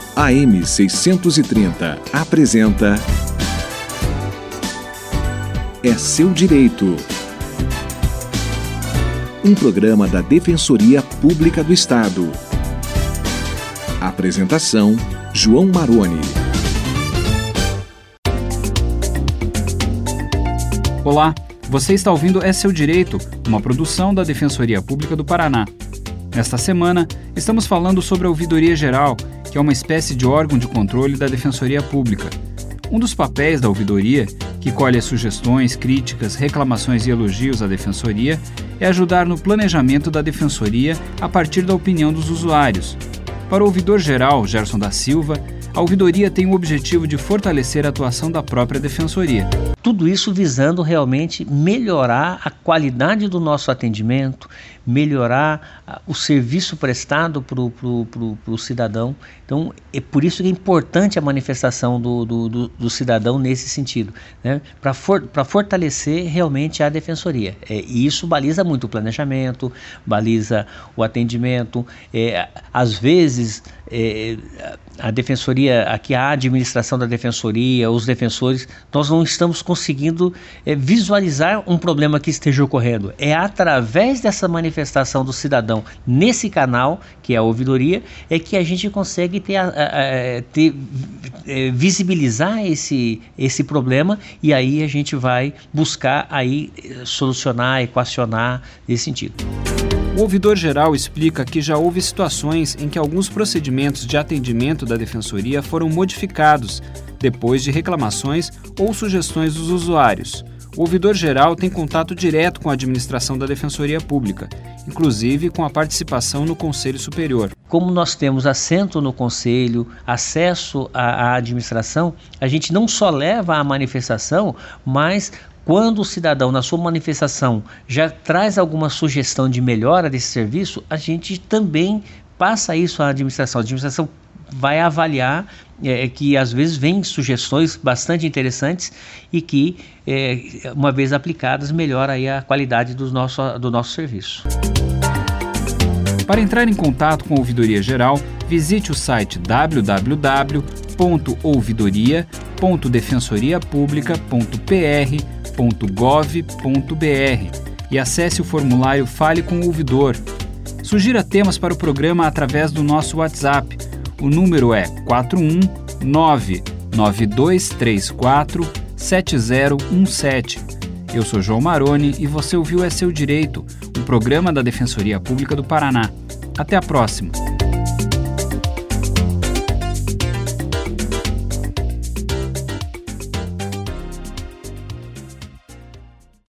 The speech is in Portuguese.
AM 630 apresenta É Seu Direito. Um programa da Defensoria Pública do Estado. Apresentação: João Maroni. Olá, você está ouvindo É Seu Direito, uma produção da Defensoria Pública do Paraná. Nesta semana, estamos falando sobre a Ouvidoria Geral, que é uma espécie de órgão de controle da Defensoria Pública. Um dos papéis da ouvidoria, que colhe as sugestões, críticas, reclamações e elogios à Defensoria, é ajudar no planejamento da Defensoria a partir da opinião dos usuários. Para o ouvidor-geral, Gerson da Silva, a ouvidoria tem o objetivo de fortalecer a atuação da própria Defensoria. Tudo isso visando realmente melhorar a qualidade do nosso atendimento, melhorar o serviço prestado para o cidadão. Então, é por isso que é importante a manifestação do cidadão nesse sentido, né? Para fortalecer realmente a Defensoria. E isso baliza muito o planejamento, baliza o atendimento. Às vezes, a Defensoria, aqui a administração da Defensoria, os defensores, nós não estamos conseguindo visualizar um problema que esteja ocorrendo. É através dessa manifestação do cidadão nesse canal, que é a ouvidoria, é que a gente consegue visibilizar esse problema, e aí a gente vai buscar aí solucionar, equacionar nesse sentido. O ouvidor-geral explica que já houve situações em que alguns procedimentos de atendimento da Defensoria foram modificados depois de reclamações ou sugestões dos usuários. O ouvidor-geral tem contato direto com a administração da Defensoria Pública, inclusive com a participação no Conselho Superior. Como nós temos assento no Conselho, acesso à administração, a gente não só leva a manifestação, mas quando o cidadão, na sua manifestação, já traz alguma sugestão de melhora desse serviço, a gente também passa isso à administração. A administração vai avaliar que às vezes vem sugestões bastante interessantes e que, uma vez aplicadas, melhora aí a qualidade do nosso serviço. Para entrar em contato com a Ouvidoria Geral, visite o site www.ouvidoriapublica.pr.gov.br e acesse o formulário Fale com o Ouvidor. Sugira temas para o programa através do nosso WhatsApp. O número é 41992347017. Eu sou João Maroni e você ouviu É Seu Direito, um programa da Defensoria Pública do Paraná. Até a próxima!